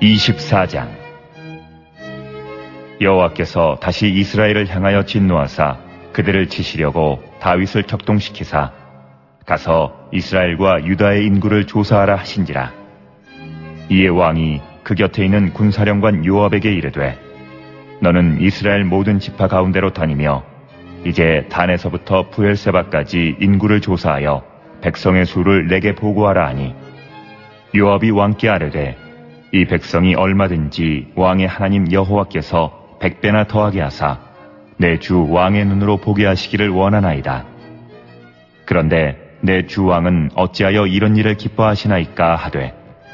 24장. 여호와께서 다시 이스라엘을 향하여 진노하사 그들을 치시려고 다윗을 격동시키사 가서 이스라엘과 유다의 인구를 조사하라 하신지라. 이에 왕이 그 곁에 있는 군사령관 요압에게 이르되 너는 이스라엘 모든 지파 가운데로 다니며 이제 단에서부터 브엘세바까지 인구를 조사하여 백성의 수를 내게 보고하라 하니, 요압이 왕께 아뢰되 이 백성이 얼마든지 왕의 하나님 여호와께서 100배나 더하게 하사 내 주 왕의 눈으로 보게 하시기를 원하나이다. 그런데 내 주 왕은 어찌하여 이런 일을 기뻐하시나이까 하되,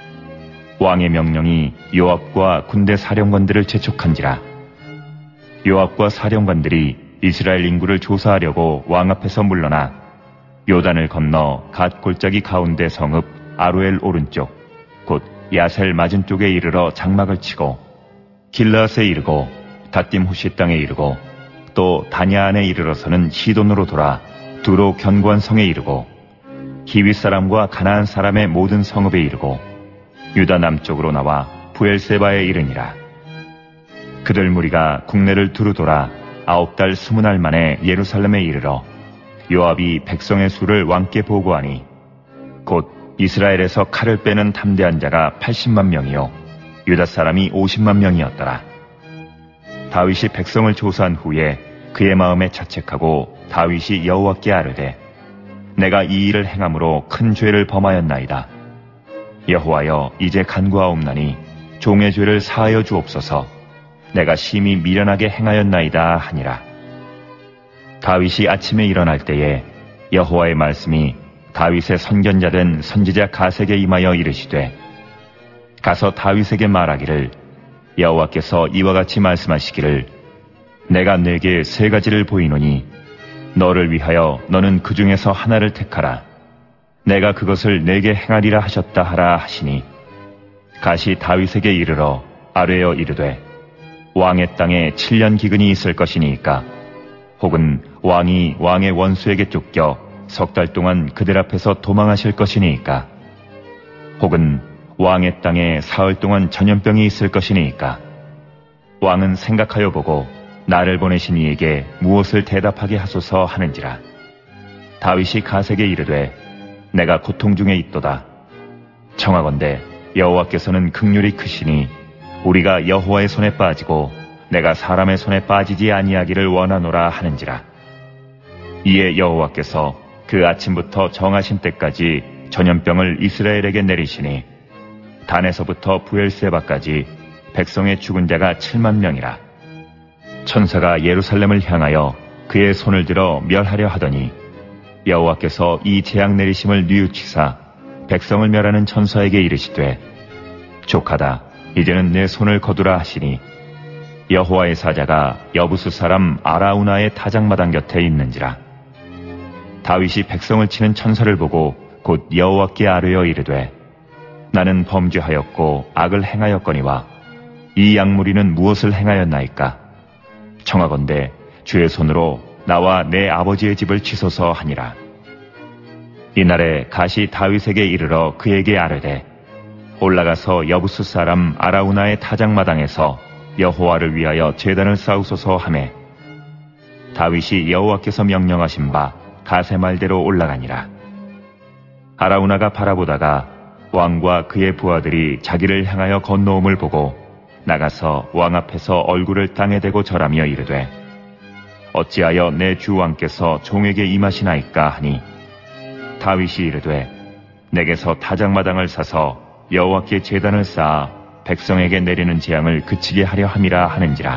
왕의 명령이 요압과 군대 사령관들을 재촉한지라. 요압과 사령관들이 이스라엘 인구를 조사하려고 왕 앞에서 물러나 요단을 건너 갓 골짜기 가운데 성읍 아루엘 오른쪽 곧 야셀 맞은 쪽에 이르러 장막을 치고 길라앗에 이르고 닷딤 후시 땅에 이르고 또 다냐 안에 이르러서는 시돈으로 돌아 두로 견고한 성에 이르고 히윗 사람과 가나안 사람의 모든 성읍에 이르고 유다 남쪽으로 나와 브엘세바에 이르니라. 그들 무리가 국내를 두루 돌아 9달 20날 만에 예루살렘에 이르러 요압이 백성의 수를 왕께 보고하니 곧 이스라엘에서 칼을 빼는 담대한 자가 80만 명이요 유다 사람이 50만 명이었더라. 다윗이 백성을 조사한 후에 그의 마음에 자책하고 다윗이 여호와께 아뢰되 내가 이 일을 행함으로 큰 죄를 범하였나이다. 여호와여, 이제 간구하옵나니 종의 죄를 사하여 주옵소서. 내가 심히 미련하게 행하였나이다 하니라. 다윗이 아침에 일어날 때에 여호와의 말씀이 다윗의 선견자된 선지자 가세게 임하여 이르시되 가서 다윗에게 말하기를 여호와께서 이와 같이 말씀하시기를 내가 내게 3가지를 보이노니 너를 위하여 너는 그 중에서 하나를 택하라. 내가 그것을 내게 행하리라 하셨다 하라 하시니, 갓이 다윗에게 이르러 아뢰어 이르되 왕의 땅에 7년 기근이 있을 것이니까, 혹은 왕이 왕의 원수에게 쫓겨 석 달 동안 그들 앞에서 도망하실 것이니까, 혹은 왕의 땅에 사흘 동안 전염병이 있을 것이니까, 왕은 생각하여 보고 나를 보내신 이에게 무엇을 대답하게 하소서 하는지라. 다윗이 갓에게 이르되 내가 고통 중에 있도다. 청하건대 여호와께서는 긍휼이 크시니 우리가 여호와의 손에 빠지고 내가 사람의 손에 빠지지 아니하기를 원하노라 하는지라. 이에 여호와께서 그 아침부터 정하신 때까지 전염병을 이스라엘에게 내리시니 단에서부터 브엘세바까지 백성의 죽은 자가 7만 명이라. 천사가 예루살렘을 향하여 그의 손을 들어 멸하려 하더니 여호와께서 이 재앙 내리심을 뉘우치사 백성을 멸하는 천사에게 이르시되 족하다, 이제는 내 손을 거두라 하시니, 여호와의 사자가 여부수 사람 아라우나의 타작마당 곁에 있는지라. 다윗이 백성을 치는 천사를 보고 곧 여호와께 아뢰어 이르되 나는 범죄하였고 악을 행하였거니와 이 양무리는 무엇을 행하였나이까? 청하건대 주의 손으로 나와 내 아버지의 집을 치소서 하니라. 이날에 갓이 다윗에게 이르러 그에게 아뢰되 올라가서 여부수 사람 아라우나의 타작마당에서 여호와를 위하여 제단을 쌓으소서 하매 다윗이 여호와께서 명령하신 바 갓의 말대로 올라가니라. 아라우나가 바라보다가 왕과 그의 부하들이 자기를 향하여 건너옴을 보고 나가서 왕 앞에서 얼굴을 땅에 대고 절하며 이르되 어찌하여 내 주 왕께서 종에게 임하시나이까 하니, 다윗이 이르되 내게서 타작마당을 사서 여호와께 제단을 쌓아 백성에게 내리는 재앙을 그치게 하려 함이라 하는지라.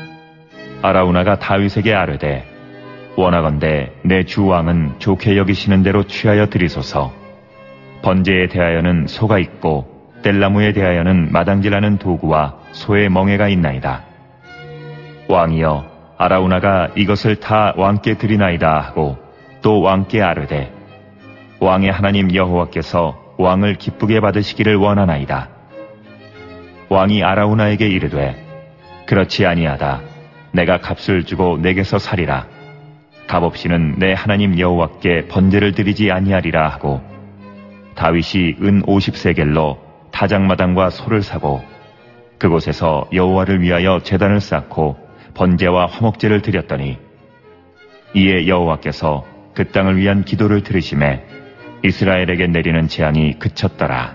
아라우나가 다윗에게 아뢰되 원하건대 내 주 왕은 좋게 여기시는 대로 취하여 드리소서. 번제에 대하여는 소가 있고 뗄나무에 대하여는 마당질하는 도구와 소의 멍에가 있나이다. 왕이여, 아라우나가 이것을 다 왕께 드리나이다 하고 또 왕께 아뢰되 왕의 하나님 여호와께서 왕을 기쁘게 받으시기를 원하나이다. 왕이 아라우나에게 이르되 그렇지 아니하다. 내가 값을 주고 내게서 사리라. 값없이는 내 하나님 여호와께 번제를 드리지 아니하리라 하고 다윗이 은 50세겔로 타작마당과 소를 사고 그곳에서 여호와를 위하여 제단을 쌓고 번제와 화목제를 드렸더니 이에 여호와께서 그 땅을 위한 기도를 들으시매 이스라엘에게 내리는 재앙이 그쳤더라.